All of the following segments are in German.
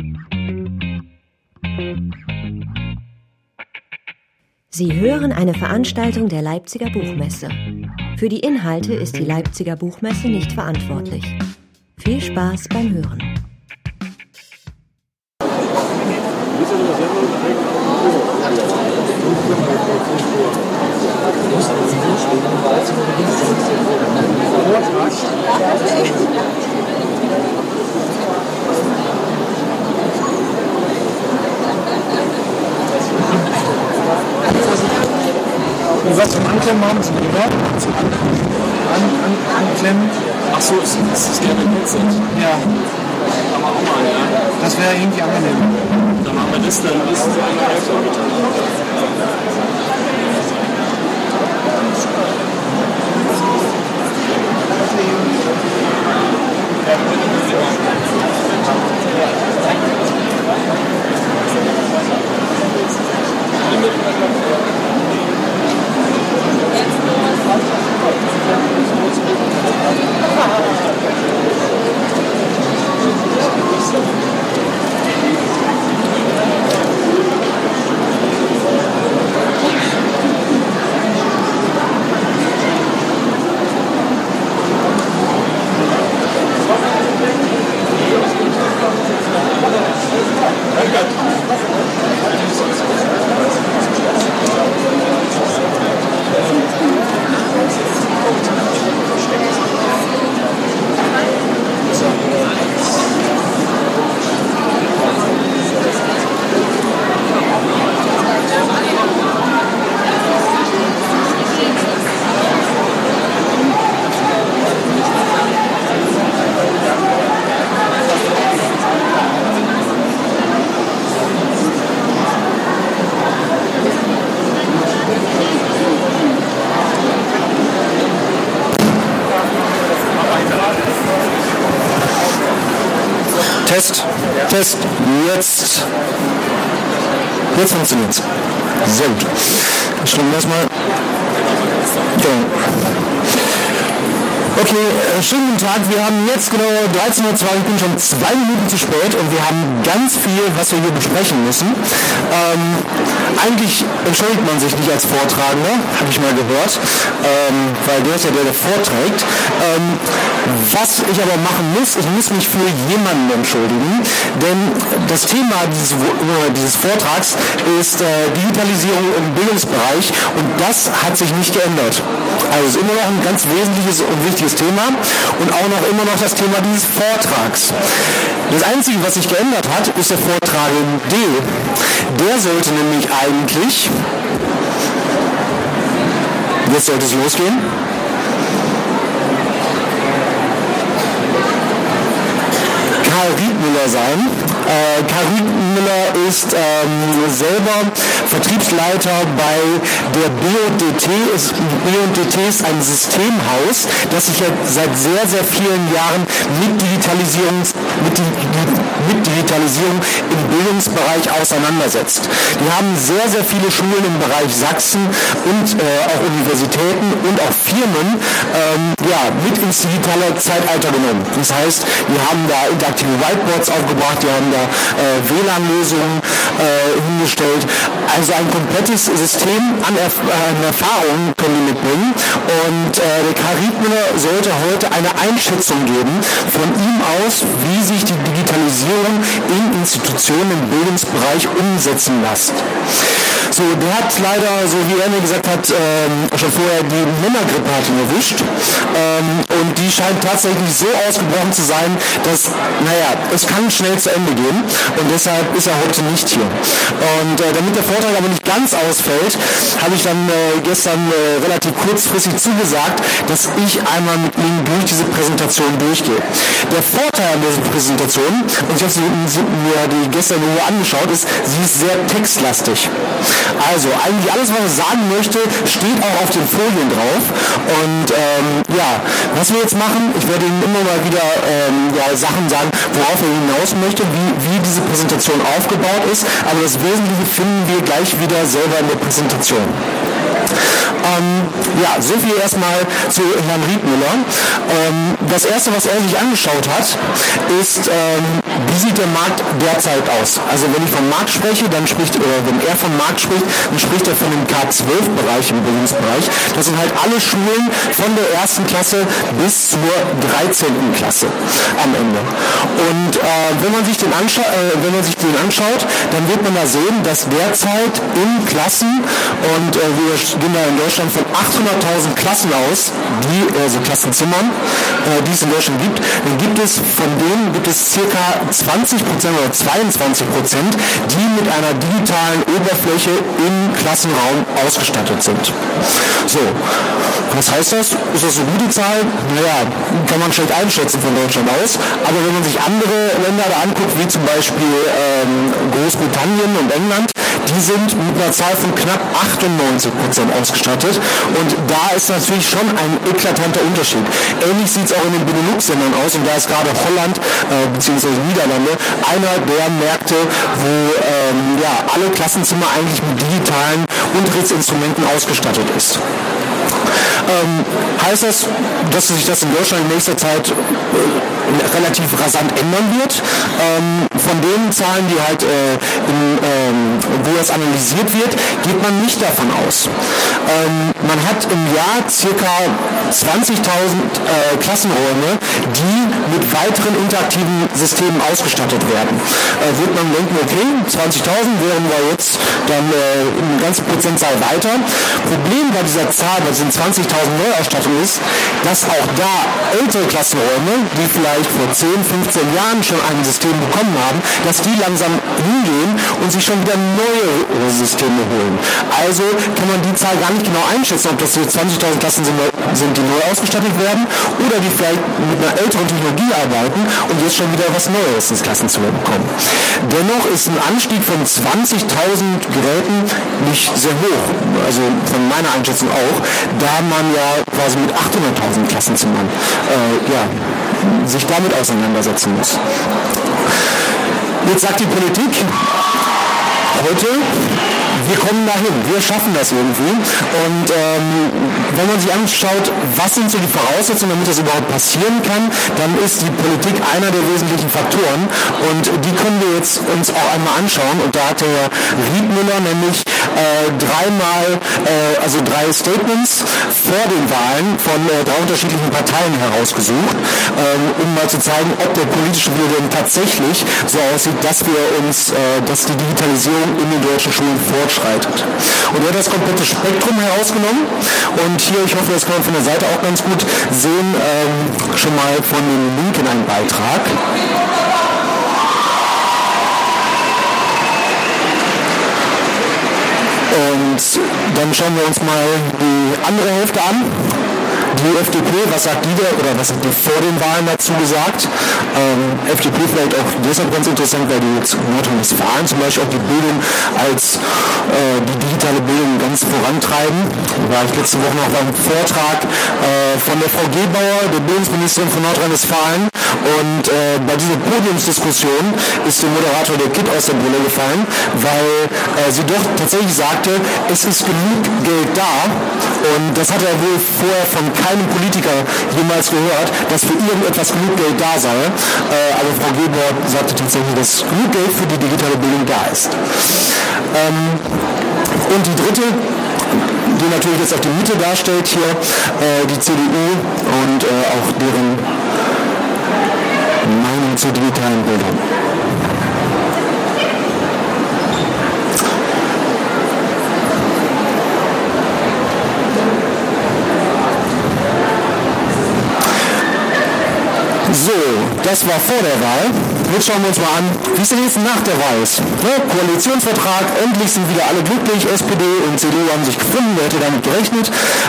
Sie hören eine Veranstaltung der Leipziger Buchmesse. Für die Inhalte ist die Leipziger Buchmesse nicht verantwortlich. Viel Spaß beim Hören. Und was zum Anklemmen haben Sie, oder? Zum Anklemmen. Ach so, ist das gerne ein Headset? Ja. Kann man auch mal, ja. Das wäre irgendwie angenehm. Dann machen wir das, dann ist es eine Hälfte mit. Test, jetzt funktioniert's. Sehr gut. Stimmen wir erstmal. Okay, schönen guten Tag. Wir haben jetzt genau 13:02 Uhr. Ich bin schon 2 Minuten zu spät und wir haben ganz viel, was wir hier besprechen müssen. Eigentlich entschuldigt man sich nicht als Vortragender, habe ich mal gehört, weil der ist ja der vorträgt. Was ich aber machen muss, ich muss mich für jemanden entschuldigen, denn das Thema dieses Vortrags ist Digitalisierung im Bildungsbereich und das hat sich nicht geändert. Also es ist immer noch ein ganz wesentliches und wichtiges Thema und auch noch immer noch das Thema dieses Vortrags. Das Einzige, was sich geändert hat, ist der Vortragende. Der sollte nämlich eigentlich, jetzt sollte es losgehen, Karl Riedmüller sein. Karl Riedmüller ist selber Vertriebsleiter bei der BODT. BODT ist ein Systemhaus, das sich seit sehr, sehr vielen Jahren mit Digitalisierung im Bildungsbereich auseinandersetzt. Die haben sehr, sehr viele Schulen im Bereich Sachsen und auch Universitäten und auch Firmen mit ins digitale Zeitalter genommen. Das heißt, die haben da interaktive Whiteboards aufgebracht, die haben da WLAN-Lösungen hingestellt. Also ein komplettes System an Erfahrungen können die mitbringen. Und der Karl Riedmüller sollte heute eine Einschätzung geben von ihm aus, wie sich die Digitalisierung in Institutionen im Bildungsbereich umsetzen lässt. So, der hat leider, so wie er mir gesagt hat, schon vorher die Männergrippe hat ihn erwischt. Und die scheint tatsächlich so ausgebrochen zu sein, dass, es kann schnell zu Ende gehen. Und deshalb ist er heute nicht hier. Und damit der Vortrag aber nicht ganz ausfällt, habe ich dann gestern relativ kurzfristig zugesagt, dass ich einmal mit Ihnen durch diese Präsentation durchgehe. Der Vorteil an dieser Präsentation, und ich habe mir die gestern nur angeschaut, ist, sie ist sehr textlastig. Also eigentlich alles, was ich sagen möchte, steht auch auf den Folien drauf. Und was wir jetzt machen, ich werde Ihnen immer mal wieder Sachen sagen, worauf er hinaus möchte, wie diese Präsentation aufgebaut ist. Aber das Wesentliche finden wir gleich wieder selber in der Präsentation. Ja, so viel erstmal zu Herrn Riedmüller. Das erste, was er sich angeschaut hat, ist, wie sieht der Markt derzeit aus? Also wenn ich vom Markt spreche, wenn er vom Markt spricht, dann spricht er von dem K12-Bereich im Bildungsbereich. Das sind halt alle Schulen von der 1. Klasse bis zur 13. Klasse am Ende. Und wenn man sich den anschaut, dann wird man da sehen, dass derzeit in Klassen, und wir gehen da in Deutschland von 800.000 Klassen aus, also Klassenzimmern, die es in Deutschland gibt, dann gibt es circa 20% oder 22%, die mit einer digitalen Oberfläche im Klassenraum ausgestattet sind. So, was heißt das? Ist das eine gute Zahl? Naja, kann man schlecht einschätzen von Deutschland aus, aber wenn man sich andere Länder da anguckt, wie zum Beispiel Großbritannien und England, die sind mit einer Zahl von knapp 98% ausgestattet, und da ist natürlich schon ein eklatanter Unterschied. Ähnlich sieht es auch in den Benelux-Ländern aus, und da ist gerade Holland bzw. Niederlande einer der Märkte, wo alle Klassenzimmer eigentlich mit digitalen Unterrichtsinstrumenten ausgestattet ist. Heißt das, dass sich das in Deutschland in nächster Zeit relativ rasant ändern wird? Von den Zahlen, die halt wo das analysiert wird, geht man nicht davon aus. Man hat im Jahr circa 20.000 Klassenräume, die mit weiteren interaktiven Systemen ausgestattet werden. Wird man denken, okay, 20.000 wären wir jetzt dann eine ganze Prozentzahl weiter. Problem bei dieser Zahl, bei diesen 20.000 Neuausstattung ist, dass auch da ältere Klassenräume, die vielleicht vor 10, 15 Jahren schon ein System bekommen haben, dass die langsam hingehen und sich schon wieder neue Systeme holen. Also kann man die Zahl gar nicht genau einschätzen, ob das jetzt 20.000 Klassen sind, die neu ausgestattet werden, oder die vielleicht mit einer älteren Technologie arbeiten und jetzt schon wieder was Neues ins Klassenzimmer bekommen. Dennoch ist ein Anstieg von 20.000 Geräten nicht sehr hoch, also von meiner Einschätzung auch, da man ja quasi mit 800.000 Klassenzimmern sich damit auseinandersetzen muss. Jetzt sagt die Politik heute, wir kommen dahin, wir schaffen das irgendwie. Und wenn man sich anschaut, was sind so die Voraussetzungen, damit das überhaupt passieren kann, dann ist die Politik einer der wesentlichen Faktoren. Und die können wir jetzt uns auch einmal anschauen. Und da hat der Herr Riedmüller nämlich drei Statements vor den Wahlen von 3 unterschiedlichen Parteien herausgesucht, um mal zu zeigen, ob der politische Wille denn tatsächlich so aussieht, dass die Digitalisierung in den deutschen Schulen fortschreitet. Und er hat das komplette Spektrum herausgenommen, und hier, ich hoffe, das kann man von der Seite auch ganz gut sehen, schon mal von dem Link in einen Beitrag. Und dann schauen wir uns mal die andere Hälfte an. Die FDP, was sagt die oder was hat die vor den Wahlen dazu gesagt? FDP vielleicht auch deshalb ganz interessant, weil die jetzt in Nordrhein-Westfalen zum Beispiel auch die Bildung als die digitale Bildung ganz vorantreiben. Da war ich letzte Woche noch beim Vortrag von der Frau Gebauer, der Bildungsministerin von Nordrhein-Westfalen. Und bei dieser Podiumsdiskussion ist dem Moderator der Kitt aus der Brille gefallen, weil sie doch tatsächlich sagte, es ist genug Geld da. Und das hat er wohl vorher von keinem Politiker jemals gehört, dass für irgendetwas genug Geld da sei. Aber Frau Gebauer sagte tatsächlich, dass genug Geld für die digitale Bildung da ist. Und die dritte, die natürlich jetzt auch die Mitte darstellt hier, die CDU und auch deren Meinung zur digitalen Bildung. So, das war vor der Wahl. Jetzt schauen wir uns mal an, wie es denn jetzt nach der Wahl ist. Koalitionsvertrag, endlich sind wieder alle glücklich. SPD und CDU haben sich gefunden, wer hätte damit gerechnet.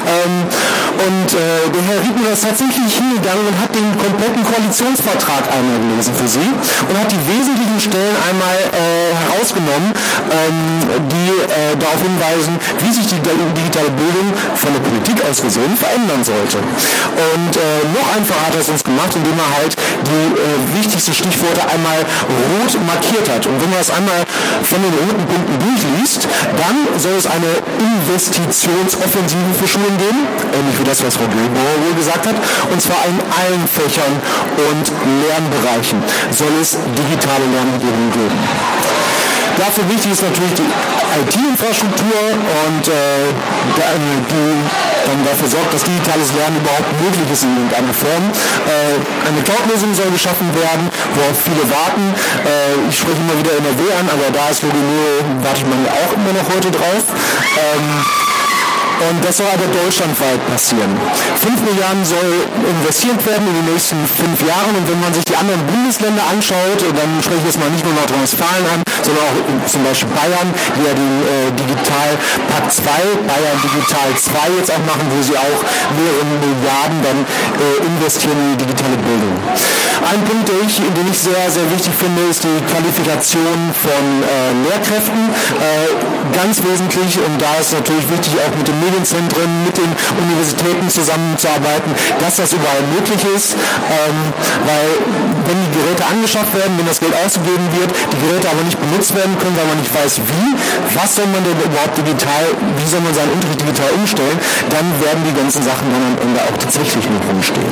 Der Herr Riedmüller ist tatsächlich hingegangen und hat den kompletten Koalitionsvertrag einmal gelesen für Sie und hat die wesentlichen Stellen einmal herausgenommen, die darauf hinweisen, wie sich die digitale Bildung von der Politik aus gesehen verändern sollte. Und noch einfacher hat er es uns gemacht, indem er halt die wichtigsten Stichworte einmal rot markiert hat. Und wenn man das einmal von den roten Punkten durchliest, dann soll es eine Investitionsoffensive für Schulen geben, ähnlich wie das, was Frau Göbauer wohl gesagt hat, und zwar in allen Fächern und Lernbereichen soll es digitale Lernumgebungen geben. Dafür wichtig ist natürlich die IT-Infrastruktur und die dann dafür sorgt, dass digitales Lernen überhaupt möglich ist in irgendeiner Form. Eine Cloud-Lösung soll geschaffen werden, worauf viele warten. Ich spreche immer wieder NRW an, aber da ist Logimeo, wartet man ja auch immer noch heute drauf. Und das soll aber deutschlandweit passieren. 5 Milliarden soll investiert werden in die nächsten 5 Jahren. Und wenn man sich die anderen Bundesländer anschaut, dann spreche ich jetzt mal nicht nur Nordrhein-Westfalen an, sondern auch zum Beispiel Bayern, die ja den Digitalpakt 2, Bayern Digital 2 jetzt auch machen, wo sie auch mehrere Milliarden dann investieren in die digitale Bildung. Ein Punkt, den ich sehr, sehr wichtig finde, ist die Qualifikation von Lehrkräften. Ganz wesentlich, und da ist natürlich wichtig, auch mit den Medienzentren, mit den Universitäten zusammenzuarbeiten, dass das überall möglich ist, weil wenn die Geräte angeschafft werden, wenn das Geld ausgegeben wird, die Geräte aber nicht benutzt werden können, weil man nicht weiß wie, was soll man denn überhaupt digital, wie soll man seinen Unterricht digital umstellen, dann werden die ganzen Sachen dann am Ende auch tatsächlich nur rumstehen.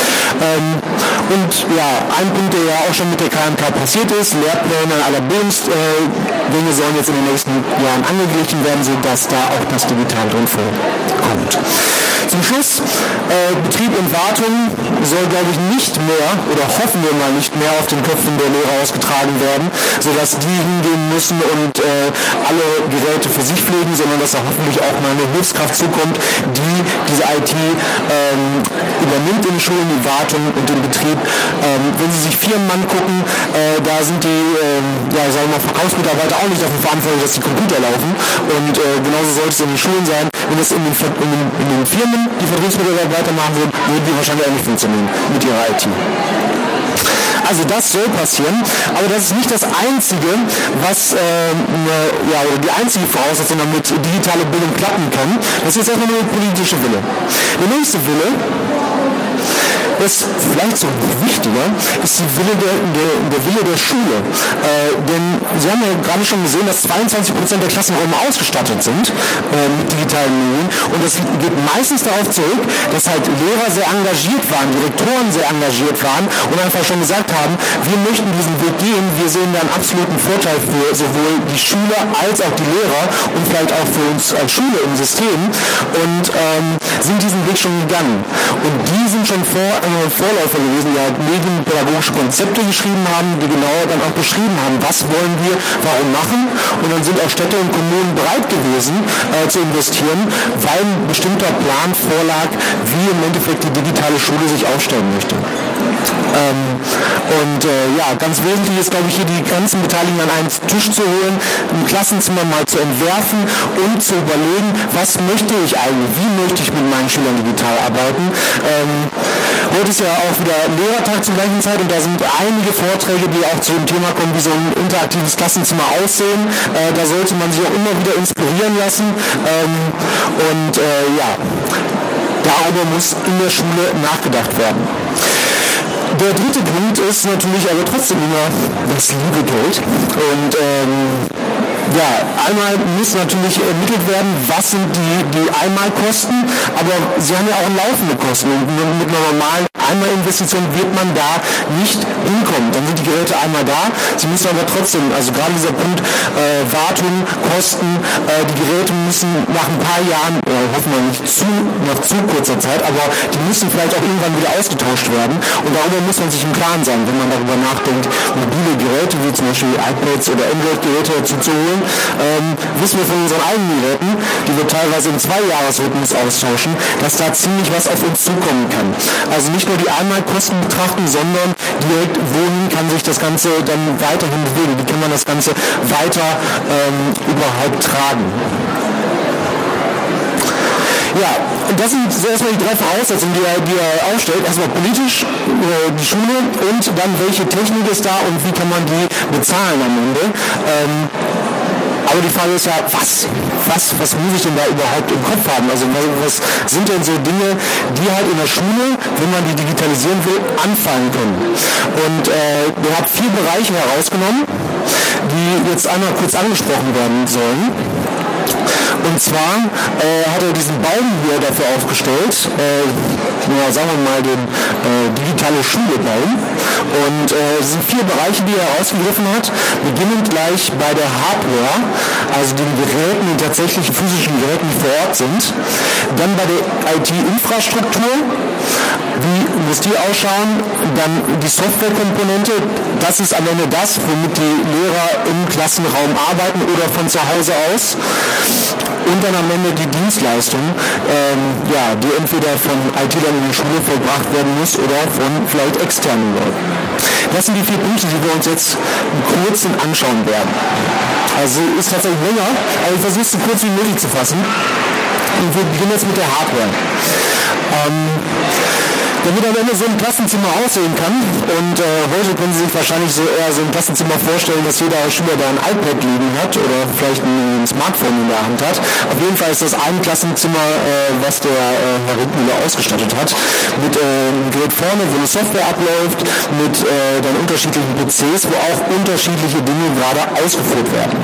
Und ja, ein Punkt, der ja auch schon mit der KMK passiert ist, Lehrpläne aller Bildungsgänge sollen jetzt in den nächsten Jahren angeglichen werden, sodass da auch das digital drin vorkommt. Zum Schluss, Betrieb und Wartung soll, glaube ich, nicht mehr, oder hoffen wir mal nicht mehr, auf den Köpfen der Lehrer ausgetragen werden, sodass die hingehen müssen und alle Geräte für sich pflegen, sondern dass da hoffentlich auch mal eine Hilfskraft zukommt, die diese IT übernimmt in den Schulen, die Wartung und den Betrieb. Wenn Sie sich Firmen angucken, da sind die sagen wir mal, Verkaufsmitarbeiter auch nicht dafür verantwortlich, dass die Computer laufen. Und genauso sollte es in den Schulen sein. Wenn es in den Firmen die Vertriebsmitarbeiter machen würden, würden die wahrscheinlich auch nicht funktionieren mit ihrer IT. Also das soll passieren, aber das ist nicht das Einzige, was oder die einzige Voraussetzung, damit digitale Bildung klappen kann. Das ist jetzt erstmal nur der politische Wille. Der nächste Wille ist vielleicht so wichtiger, ist der Wille der Schule. Denn Sie haben ja gerade schon gesehen, dass 22% der Klassenräume ausgestattet sind mit digitalen Medien. Und das geht meistens darauf zurück, dass halt Lehrer sehr engagiert waren, Direktoren sehr engagiert waren und einfach schon gesagt haben, wir möchten diesen Weg gehen, wir sehen da einen absoluten Vorteil für sowohl die Schüler als auch die Lehrer und vielleicht auch für uns als Schule im System und sind diesen Weg schon gegangen. Und die sind schon Vorläufer gewesen, die halt medienpädagogische Konzepte geschrieben haben, die genauer dann auch beschrieben haben, was wollen wir, warum machen. Und dann sind auch Städte und Kommunen bereit gewesen zu investieren, weil ein bestimmter Plan vorlag, wie im Endeffekt die digitale Schule sich aufstellen möchte. Ganz wesentlich ist, glaube ich, hier die ganzen Beteiligten an einen Tisch zu holen, ein Klassenzimmer mal zu entwerfen und zu überlegen, was möchte ich eigentlich, wie möchte ich mit meinen Schülern digital arbeiten. Heute ist ja auch wieder Lehrertag zur gleichen Zeit und da sind einige Vorträge, die auch zu dem Thema kommen, wie so ein interaktives Klassenzimmer aussehen. Da sollte man sich auch immer wieder inspirieren lassen darüber muss in der Schule nachgedacht werden. Der dritte Punkt ist natürlich aber trotzdem immer das liebe Geld. Und einmal muss natürlich ermittelt werden, was sind die Einmalkosten, aber sie haben ja auch laufende Kosten. Und mit einer normalen Einmalinvestition wird man da nicht hinkommen. Dann sind die Geräte einmal da, sie müssen aber trotzdem, also gerade dieser Punkt Wartung, Kosten, die Geräte müssen nach ein paar Jahren, hoffen wir nicht nach zu kurzer Zeit, aber die müssen vielleicht auch irgendwann wieder ausgetauscht werden. Und darüber muss man sich im Klaren sein, wenn man darüber nachdenkt, mobile Geräte wie zum Beispiel iPads oder Android-Geräte dazu zu holen. Wissen wir von unseren eigenen Geräten, die wir teilweise im 2-Jahres-Rhythmus austauschen, dass da ziemlich was auf uns zukommen kann. Also nicht nur die Einmalkosten betrachten, sondern direkt, wohin kann sich das Ganze dann weiterhin bewegen? Wie kann man das Ganze weiter überhaupt tragen? Ja, und das sind so erstmal die 3 Voraussetzungen, die er aufstellt. Erstmal politisch, die Schule und dann welche Technik ist da und wie kann man die bezahlen am Ende. Aber die Frage ist ja, was muss ich denn da überhaupt im Kopf haben? Also was sind denn so Dinge, die halt in der Schule, wenn man die digitalisieren will, anfallen können? Und er hat 4 Bereiche herausgenommen, die jetzt einmal kurz angesprochen werden sollen. Und zwar hat er diesen Baum hier dafür aufgestellt, sagen wir mal den digitale Schule-Baum. Und es sind 4 Bereiche, die er herausgegriffen hat, beginnend gleich bei der Hardware, also den Geräten, den tatsächlichen physischen Geräten, die vor Ort sind. Dann bei der IT-Infrastruktur, wie muss die ausschauen? Dann die Softwarekomponente, das ist am Ende das, womit die Lehrer im Klassenraum arbeiten oder von zu Hause aus. Und dann am Ende die Dienstleistung, die entweder von IT-Lern in der Schule vollbracht werden muss oder von vielleicht externen Leuten. Das sind die 4 Punkte, die wir uns jetzt kurz anschauen werden. Also ist tatsächlich länger, aber ich versuche es so kurz wie möglich zu fassen. Und wir beginnen jetzt mit der Hardware. Damit am Ende so ein Klassenzimmer aussehen kann. Und heute können Sie sich wahrscheinlich so eher so ein Klassenzimmer vorstellen, dass jeder Schüler da ein iPad liegen hat oder vielleicht ein Smartphone in der Hand hat. Auf jeden Fall ist das ein Klassenzimmer, was der Herr Rittmüller ausgestattet hat. Mit einem Gerät vorne, wo eine Software abläuft, mit dann unterschiedlichen PCs, wo auch unterschiedliche Dinge gerade ausgeführt werden.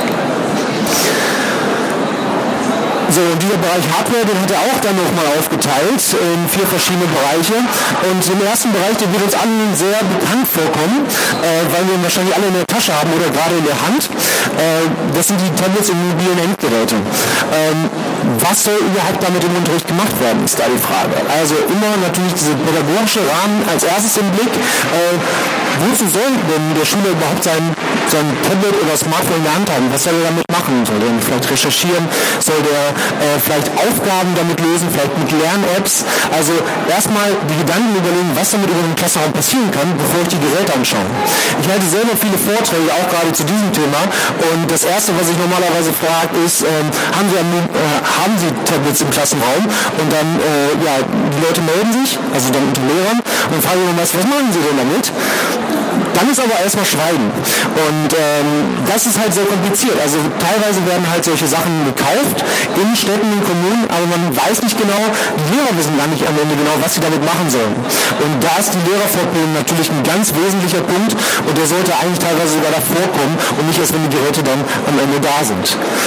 So, und dieser Bereich Hardware, den hat er auch dann nochmal aufgeteilt in 4 verschiedene Bereiche. Und im ersten Bereich, der wird uns allen sehr bekannt vorkommen, weil wir ihn wahrscheinlich alle in der Tasche haben oder gerade in der Hand. Das sind die Tablets und mobilen Endgeräte. Was soll überhaupt damit im Unterricht gemacht werden, ist da die Frage. Also immer natürlich diese pädagogische Rahmen als erstes im Blick. Wozu soll denn der Schüler überhaupt sein Tablet oder Smartphone in der Hand haben? Was soll er damit machen? Soll er vielleicht recherchieren? Soll der vielleicht Aufgaben damit lösen? Vielleicht mit Lern-Apps? Also erstmal die Gedanken überlegen, was damit über den Klassenraum passieren kann, bevor ich die Geräte anschaue. Ich halte selber viele Vorträge, auch gerade zu diesem Thema. Und das Erste, was ich normalerweise frage, ist, haben Sie Tablets im Klassenraum? Und dann, die Leute melden sich, also dann unter Lehrern, und fragen immer, was machen Sie denn damit? Dann ist aber erstmal Schweigen. Und das ist halt sehr kompliziert. Also teilweise werden halt solche Sachen gekauft in Städten, in Kommunen, aber man weiß nicht genau, die Lehrer wissen gar nicht am Ende genau, was sie damit machen sollen. Und da ist die Lehrerfortbildung natürlich ein ganz wesentlicher Punkt und der sollte eigentlich teilweise sogar davor kommen und nicht erst, wenn die Geräte dann am Ende da sind.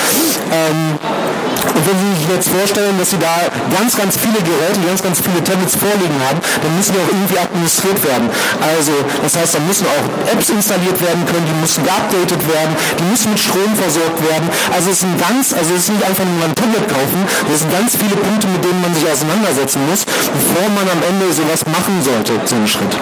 Und wenn Sie sich jetzt vorstellen, dass Sie da ganz, ganz viele Geräte, ganz viele Tablets vorliegen haben, dann müssen die auch irgendwie administriert werden. Also, das heißt, da müssen auch Apps installiert werden können, die müssen geupdatet werden, die müssen mit Strom versorgt werden. Also es ist nicht einfach nur ein Tablet kaufen, das sind ganz viele Punkte, mit denen man sich auseinandersetzen muss, bevor man am Ende sowas machen sollte, so einen Schritt.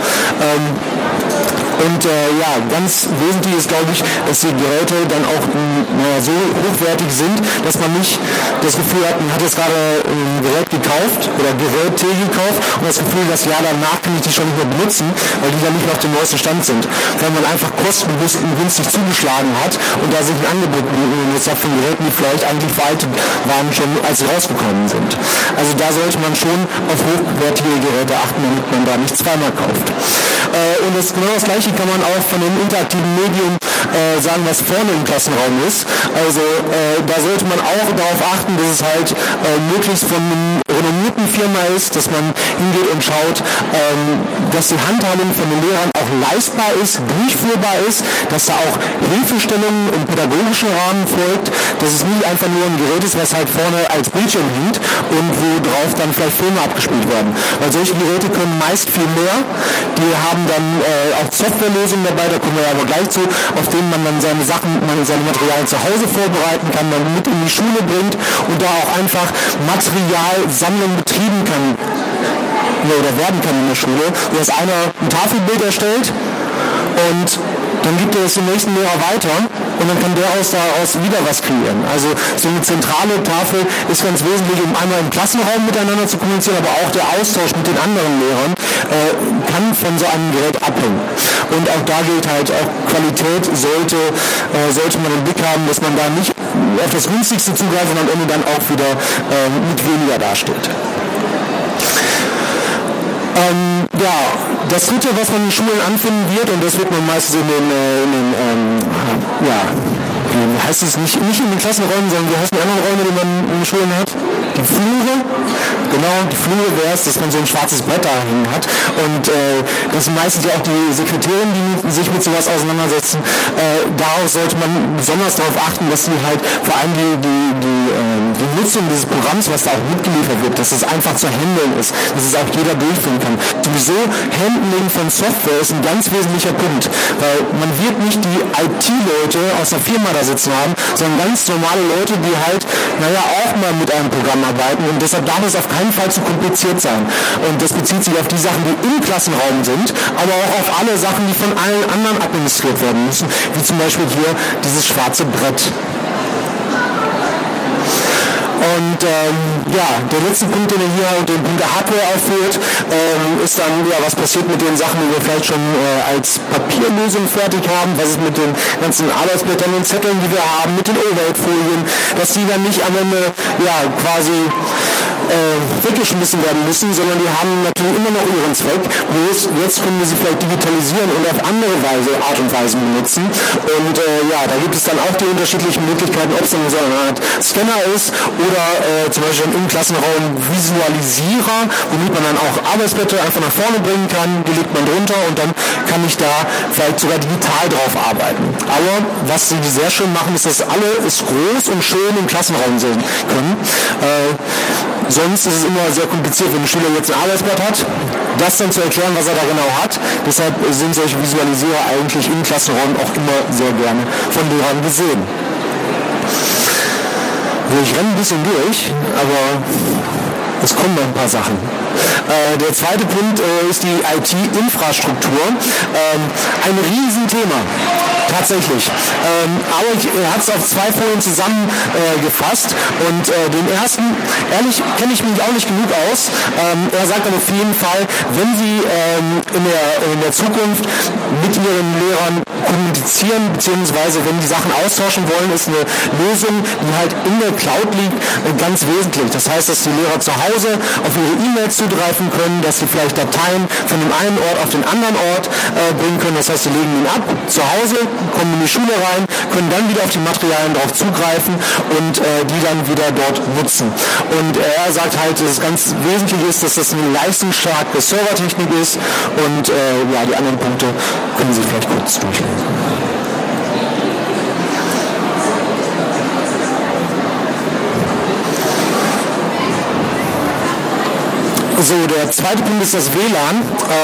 Ganz wesentlich ist, glaube ich, dass die Geräte dann auch so hochwertig sind, dass man nicht das Gefühl hat, man hat jetzt gerade ein Gerät gekauft oder Geräte gekauft und das Gefühl, das Jahr danach kann ich die schon nicht mehr benutzen, weil die dann nicht mehr auf dem neuesten Stand sind. Weil man einfach kostengünstig zugeschlagen hat und da sich ein Angebot benutzt hat von Geräten, die vielleicht eigentlich veraltet waren, schon als sie rausgekommen sind. Also da sollte man schon auf hochwertige Geräte achten, damit man da nicht zweimal kauft. Und genau das Gleiche kann man auch von dem interaktiven Medium sagen, was vorne im Klassenraum ist. Also da sollte man auch darauf achten, dass es halt möglichst von einer renommierten Firma ist, dass man hingeht und schaut, dass die Handhabung von den Lehrern auch leistbar ist, durchführbar ist, dass da auch Hilfestellungen im pädagogischen Rahmen folgt, dass es nicht einfach nur ein Gerät ist, was halt vorne als Bildschirm hängt und wo drauf dann vielleicht Filme abgespielt werden. Weil solche Geräte können meist viel mehr. Die haben dann auch Softwarelösungen dabei, da kommen wir aber gleich zu, auf denen man dann seine Materialien zu Hause vorbereiten kann, dann mit in die Schule bringt und da auch einfach Materialsammlung betrieben kann oder werden kann in der Schule, wo das einer ein Tafelbild erstellt und dann gibt er es dem nächsten Lehrer weiter und dann kann der daraus wieder was kreieren. Also so eine zentrale Tafel ist ganz wesentlich, um einmal im Klassenraum miteinander zu kommunizieren, aber auch der Austausch mit den anderen Lehrern kann von so einem Gerät abhängen. Und auch da gilt halt, auch Qualität sollte man im Blick haben, dass man da nicht auf das Günstigste zugreift und am Ende dann auch wieder mit weniger dasteht. Das dritte, was man in Schulen anfinden wird, und das wird man meistens wie heißt es nicht in den Klassenräumen, sondern wie heißen die anderen Räume, die man in den Schulen hat? Die Flure. Genau, die Flure wäre es, dass man so ein schwarzes Brett da hängen hat. Und das sind meistens ja auch die Sekretärinnen, die sich mit sowas auseinandersetzen. Darauf sollte man besonders darauf achten, dass sie halt vor allem die Nutzung dieses Programms, was da auch mitgeliefert wird, dass es einfach zu handeln ist, dass es auch jeder durchführen kann. Sowieso Handling von Software ist ein ganz wesentlicher Punkt, weil man wird nicht die IT-Leute aus der Firma da sitzen haben, sondern ganz normale Leute, die halt, auch mal mit einem Programm arbeiten, und deshalb darf es auf keinen Fall zu kompliziert sein. Und das bezieht sich auf die Sachen, die im Klassenraum sind, aber auch auf alle Sachen, die von allen anderen administriert werden müssen, wie zum Beispiel hier dieses schwarze Brett. Und der letzte Punkt, den er hier den Punkt der Hardware aufführt, ist dann, was passiert mit den Sachen, die wir vielleicht schon als Papierlösung fertig haben, was ist mit den ganzen Arbeitsblättern und Zetteln, die wir haben, mit den Overhead-Folien, dass die dann nicht am Ende quasi weggeschmissen werden müssen, sondern die haben natürlich immer noch ihren Zweck. Bloß jetzt können wir sie vielleicht digitalisieren und auf andere Art und Weise benutzen. Und da gibt es dann auch die unterschiedlichen Möglichkeiten, ob es dann so eine Art Scanner ist oder zum Beispiel im Klassenraum Visualisierer, womit man dann auch Arbeitsblätter einfach nach vorne bringen kann, die legt man drunter und dann kann ich da vielleicht sogar digital drauf arbeiten. Aber was sie sehr schön machen, ist, dass alle es groß und schön im Klassenraum sehen können. Sonst ist es immer sehr kompliziert, wenn ein Schüler jetzt ein Arbeitsblatt hat, das dann zu erklären, was er da genau hat. Deshalb sind solche Visualisierer eigentlich im Klassenraum auch immer sehr gerne von Lehrern gesehen. Ich renne ein bisschen durch, aber es kommen noch ein paar Sachen. Der zweite Punkt ist die IT-Infrastruktur. Ein Riesenthema, tatsächlich. Aber er hat es auf 2 Folien zusammengefasst. Und den ersten, ehrlich, kenne ich mich auch nicht genug aus. Er sagt aber auf jeden Fall, wenn Sie in der Zukunft mit Ihren Lehrern kommunizieren, beziehungsweise wenn die Sachen austauschen wollen, ist eine Lösung, die halt in der Cloud liegt, ganz wesentlich. Das heißt, dass die Lehrer zu Hause auf ihre E-Mails zugreifen können, dass sie vielleicht Dateien von dem einen Ort auf den anderen Ort bringen können. Das heißt, sie legen ihn ab zu Hause, kommen in die Schule rein, können dann wieder auf die Materialien drauf zugreifen und die dann wieder dort nutzen. Und er sagt halt, dass es ganz wesentlich ist, dass das eine leistungsstarke Servertechnik ist und die anderen Punkte können Sie vielleicht kurz durchlesen. So, der zweite Punkt ist das WLAN.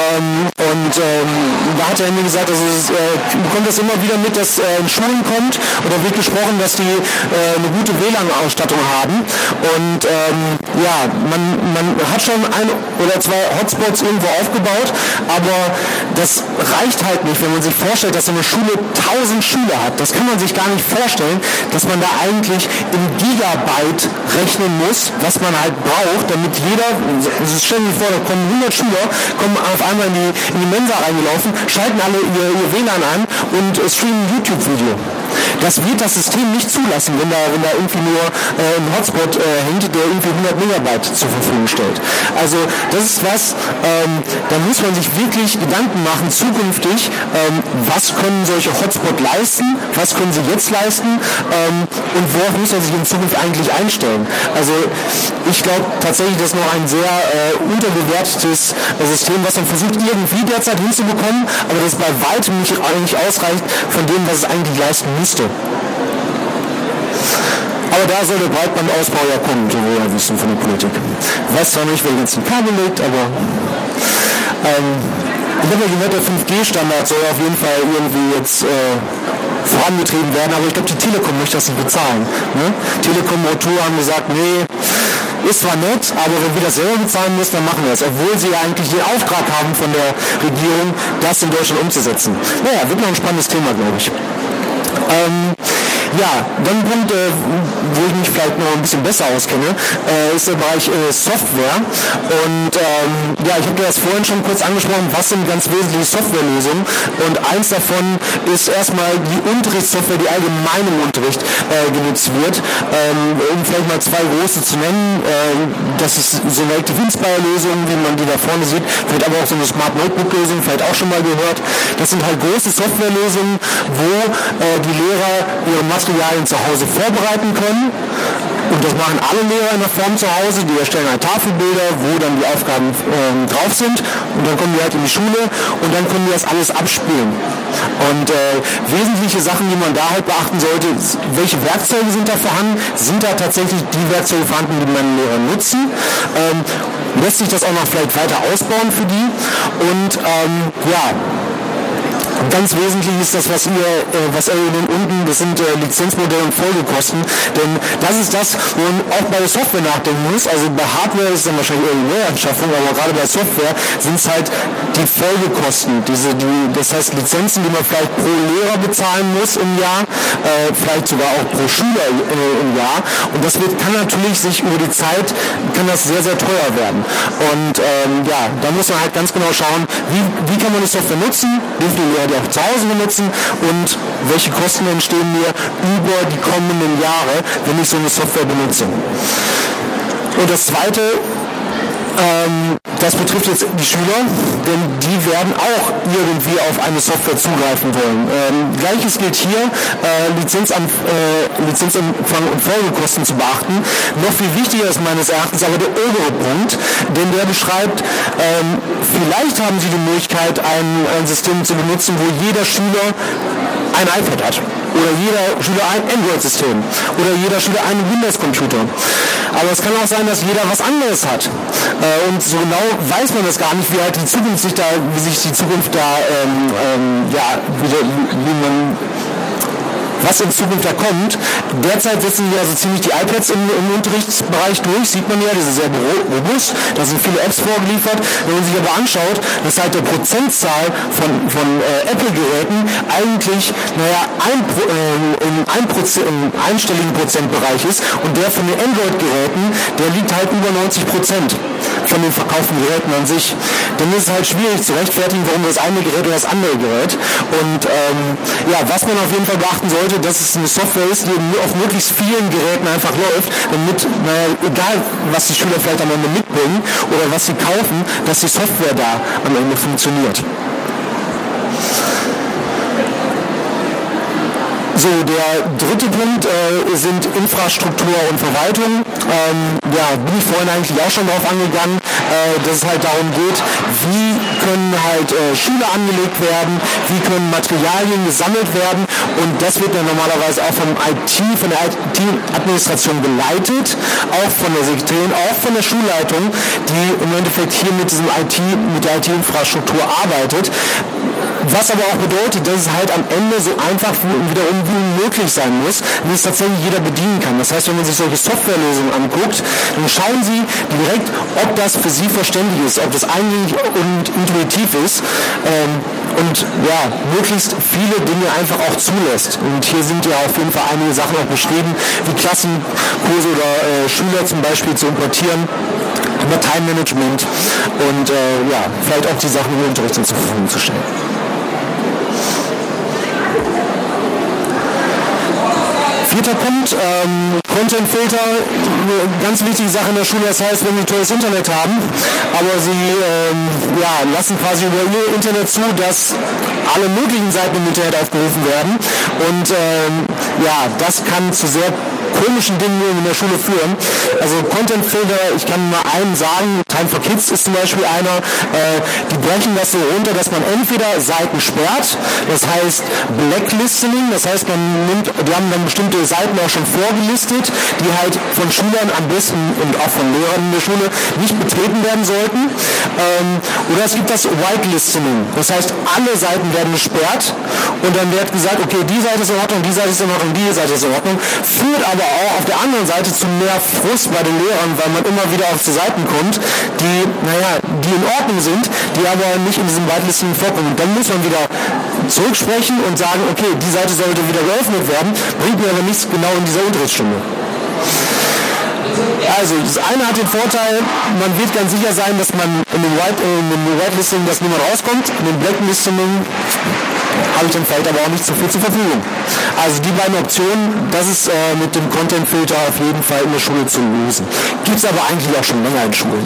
Da hat er mir gesagt, bekommt das immer wieder mit, dass in Schulen kommt oder wird gesprochen, dass die eine gute WLAN-Ausstattung haben. Und man hat schon 1 oder 2 Hotspots irgendwo aufgebaut, aber das reicht halt nicht, wenn man sich vorstellt, dass so eine Schule 1000 Schüler hat. Das kann man sich gar nicht vorstellen, dass man da eigentlich in Gigabyte rechnen muss, was man halt braucht, damit jeder, stellen Sie sich vor, da kommen 100 Schüler, kommen auf einmal in die Mensa reingelaufen, schalten alle ihr WLAN an und streamen ein YouTube-Video. Das wird das System nicht zulassen, wenn da irgendwie nur ein Hotspot hängt, der irgendwie 100 Megabyte zur Verfügung stellt. Also das ist was, da muss man sich wirklich Gedanken machen, zukünftig, was können solche Hotspot leisten, was können sie jetzt leisten und worauf muss man sich in Zukunft eigentlich einstellen. Also ich glaube tatsächlich, das ist noch ein sehr unterbewertetes System, was man versucht irgendwie derzeit hinzubekommen, aber das bei weitem nicht eigentlich ausreicht von dem, was es eigentlich leisten müsste. Aber da soll der Breitbandausbau ja kommen, so wir ja wissen von der Politik. Ich weiß zwar nicht, wer jetzt ein Kabel legt, aber ich habe ja gehört, der 5G-Standard soll auf jeden Fall irgendwie jetzt vorangetrieben werden, aber ich glaube, die Telekom möchte das nicht bezahlen. Ne? Telekom und O2 haben gesagt, nee, ist zwar nett, aber wenn wir das selber bezahlen müssen, dann machen wir es. Obwohl sie ja eigentlich den Auftrag haben von der Regierung, das in Deutschland umzusetzen. Naja, wird noch ein spannendes Thema, glaube ich. Ja, dann ein Punkt, wo ich mich vielleicht noch ein bisschen besser auskenne, ist der Bereich Software. Und ja, ich habe das vorhin schon kurz angesprochen, was sind ganz wesentliche Softwarelösungen. Und eins davon ist erstmal die Unterrichtssoftware, die allgemein im Unterricht genutzt wird. Um vielleicht mal zwei große zu nennen, das ist so eine Active Inspire-Lösung, wie man die da vorne sieht, vielleicht aber auch so eine Smart Notebook-Lösung, vielleicht auch schon mal gehört. Das sind halt große Softwarelösungen, wo die Lehrer ihre Materialien zu Hause vorbereiten können. Und das machen alle Lehrer in der Form zu Hause. Die erstellen halt Tafelbilder, wo dann die Aufgaben drauf sind. Und dann kommen die halt in die Schule und dann können die das alles abspielen. Und wesentliche Sachen, die man da halt beachten sollte, welche Werkzeuge sind da vorhanden? Sind da tatsächlich die Werkzeuge vorhanden, die meine Lehrer nutzen? Lässt sich das auch noch vielleicht weiter ausbauen für die? Und ja, ganz wesentlich ist das, was ihr unten, das sind Lizenzmodelle und Folgekosten, denn das ist das, wo man auch bei der Software nachdenken muss. Also bei Hardware ist es dann wahrscheinlich eher die Mehranschaffung, aber gerade bei Software sind es halt die Folgekosten, das heißt Lizenzen, die man vielleicht pro Lehrer bezahlen muss im Jahr, vielleicht sogar auch pro Schüler im Jahr. Und das kann natürlich sich über die Zeit, kann das sehr, sehr teuer werden. Und ja, da muss man halt ganz genau schauen, wie kann man die Software nutzen, wie viele Lehrer die auch zu Hause benutzen und welche Kosten entstehen mir über die kommenden Jahre, wenn ich so eine Software benutze. Und das Zweite, das betrifft jetzt die Schüler, denn die werden auch irgendwie auf eine Software zugreifen wollen. Gleiches gilt hier, Lizenzempfang und Folgekosten zu beachten. Noch viel wichtiger ist meines Erachtens aber der obere Punkt, denn der beschreibt, vielleicht haben Sie die Möglichkeit, ein System zu benutzen, wo jeder Schüler ein iPad hat. Oder jeder Schüler ein Android-System. Oder jeder Schüler einen Windows-Computer. Aber es kann auch sein, dass jeder was anderes hat. Und so genau weiß man das gar nicht, wie sich die Zukunft da, was in Zukunft da kommt. Derzeit setzen wir also ziemlich die iPads im Unterrichtsbereich durch, sieht man ja, das ist sehr robust, da sind viele Apps vorgeliefert. Wenn man sich aber anschaut, dass halt der Prozentzahl von Apple-Geräten eigentlich, im einstelligen Prozentbereich ist und der von den Android-Geräten, der liegt halt über 90% von den verkauften Geräten an sich. Dann ist es halt schwierig zu rechtfertigen, warum das eine Gerät oder das andere Gerät. Und ja, was man auf jeden Fall beachten sollte, dass es eine Software ist, die auf möglichst vielen Geräten einfach läuft, damit, egal was die Schüler vielleicht am Ende mitbringen oder was sie kaufen, dass die Software da am Ende funktioniert. So, der dritte Punkt sind Infrastruktur und Verwaltung. Ja, bin ich vorhin eigentlich auch schon drauf angegangen, dass es halt darum geht, wie können halt Schüler angelegt werden, wie können Materialien gesammelt werden und das wird dann normalerweise auch von der IT-Administration geleitet, auch von der Sekretärin, auch von der Schulleitung, die im Endeffekt hier mit der IT-Infrastruktur arbeitet. Was aber auch bedeutet, dass es halt am Ende so einfach wiederum wie möglich sein muss, wie es tatsächlich jeder bedienen kann. Das heißt, wenn man sich solche Softwarelösungen anguckt, dann schauen Sie direkt, ob das für Sie verständlich ist, ob das eingängig und intuitiv ist und ja, möglichst viele Dinge einfach auch zulässt. Und hier sind ja auf jeden Fall einige Sachen auch beschrieben, wie Klassenkurse oder Schüler zum Beispiel zu importieren, Dateimanagement und ja, vielleicht auch die Sachen im Unterricht zur Verfügung zu stellen. Vierter Punkt, Content-Filter, eine ganz wichtige Sache in der Schule. Das heißt, wenn Sie tolles Internet haben, aber Sie lassen quasi über Ihr Internet zu, dass alle möglichen Seiten im Internet aufgerufen werden. Und das kann zu sehr komischen Dingen in der Schule führen. Also Content-Filter, ich kann mal einen sagen, Time for Kids ist zum Beispiel einer, die brechen das so runter, dass man entweder Seiten sperrt, das heißt Blacklistening, das heißt die haben dann bestimmte Seiten auch schon vorgelistet, die halt von Schülern am besten und auch von Lehrern in der Schule nicht betreten werden sollten. Oder es gibt das Whitelistening, das heißt alle Seiten werden gesperrt und dann wird gesagt, okay, die Seite ist in Ordnung, die Seite ist in Ordnung, die Seite ist in Ordnung, führt aber auch auf der anderen Seite zu mehr Frust bei den Lehrern, weil man immer wieder auf die Seiten kommt, die in Ordnung sind, die aber nicht in diesem Whitelisting vorkommen. Und dann muss man wieder zurücksprechen und sagen, okay, die Seite sollte wieder geöffnet werden, bringt mir aber nichts genau in dieser Unterrichtsstunde. Also, das eine hat den Vorteil, man wird ganz sicher sein, dass man in dem Whitelisting, dass niemand rauskommt. In dem Blacklisting habe ich dann vielleicht aber auch nicht so viel zur Verfügung. Also die beiden Optionen, das ist mit dem Content-Filter auf jeden Fall in der Schule zu lösen. Gibt es aber eigentlich auch schon länger in Schulen.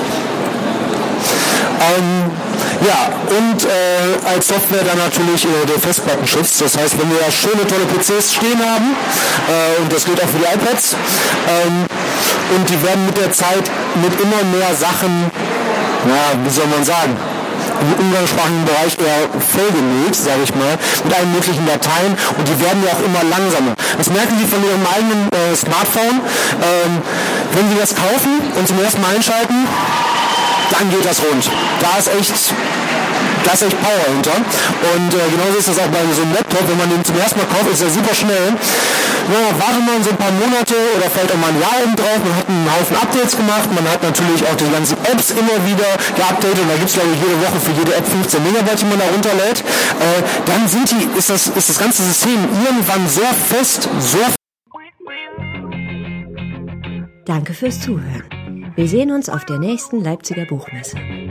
Als Software dann natürlich der Festplattenschutz. Das heißt, wenn wir ja schöne, tolle PCs stehen haben, und das gilt auch für die iPads, und die werden mit der Zeit mit immer mehr Sachen, wie soll man sagen, im umgangssprachigen Bereich eher vollgemüllt, sage ich mal, mit allen möglichen Dateien, und die werden ja auch immer langsamer. Das merken Sie von Ihrem eigenen Smartphone. Wenn Sie das kaufen und zum ersten Mal einschalten, dann geht das rund. Da ist echt Power hinter. Und genauso ist das auch bei so einem Laptop. Wenn man den zum ersten Mal kauft, ist er super schnell. Wartet man so ein paar Monate oder vielleicht auch mal ein Jahr eben drauf. Man hat einen Haufen Updates gemacht. Man hat natürlich auch die ganzen Apps immer wieder geupdatet. Und da gibt es, glaube ich, jede Woche für jede App 15 Megabyte, die man da runterlädt. Dann ist das ganze System irgendwann sehr fest, Danke fürs Zuhören. Wir sehen uns auf der nächsten Leipziger Buchmesse.